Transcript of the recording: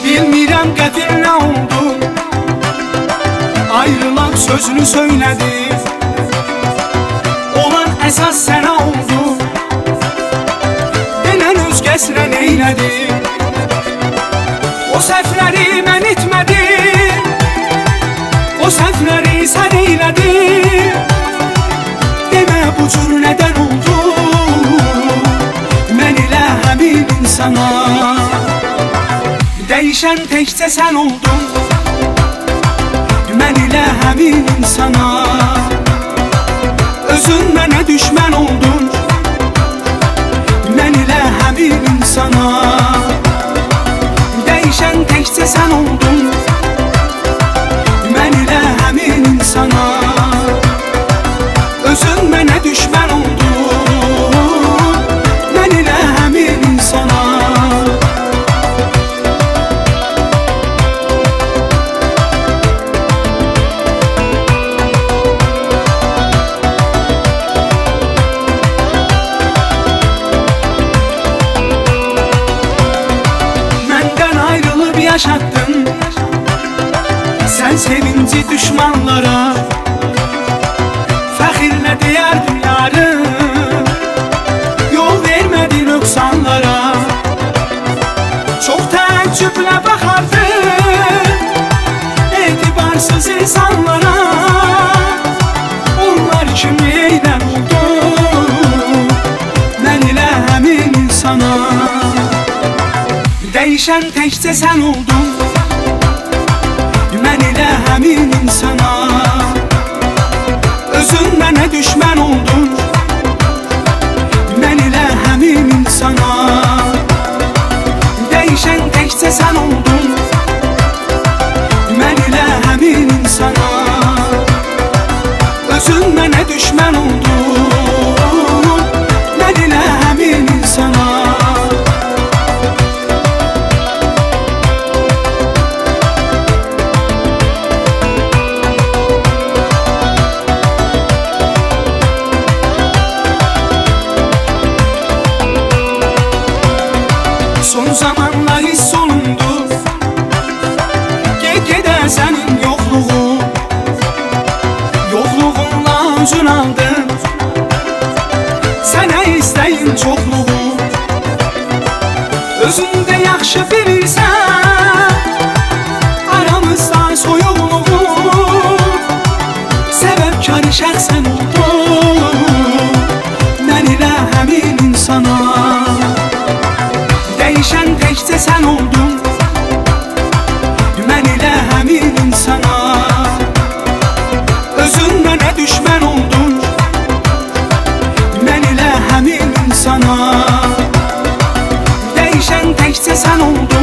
Bilmirəm qəfil nə oldu, ayrılaq sözünü söylədi. Olan əsas sənə oldu, denən özgəsinə neylədi. O səhvləri mən etmədim, o səhvləri sən eylədin. Demə bu cür nədən oldu, mən ilə həmin insana. Dəyişən təkcə sən oldun, mən ilə həmin insana. Özün mənə düşmən oldun, mən ilə həmin insana. Dəyişən təkcə sən oldun, mən ilə həmin insana. Özün mənə düşmən oldun, mən ilə həmin insana. Yaşattın sen sevinci düşmanlara, fəxirlə deyərdin yarım, yol vermədin nöqsanlara. Çox təəccüblə baxardın etibarsız insanlara. Onlar kimi eylən oldu, mən ilə həmin insana. Dəyişən təkcə sən oldun, mən ilə həmin insana. Özün mənə düşmən oldun, mən ilə həmin insana. Dəyişən təkcə sən oldun, mən ilə həmin insana. Özün mənə düşmən oldun, mən ilə həmin insana. Son zamanlar hiss olundu, get-gedə sənin yoxluğun. Yoxluğunla özün aldın, sənə istəyin çoxluğun. Özün də yaxşı bilirsən, aramızda soyuqluğun. Səbəbkarı şəxsən oldun, mən ilə həmin insana. Dəyişən təkcə sən oldun, mən ilə həmin insana. Özün mənə düşmən oldun, mən ilə həmin insana. Dəyişən təkcə sən oldun.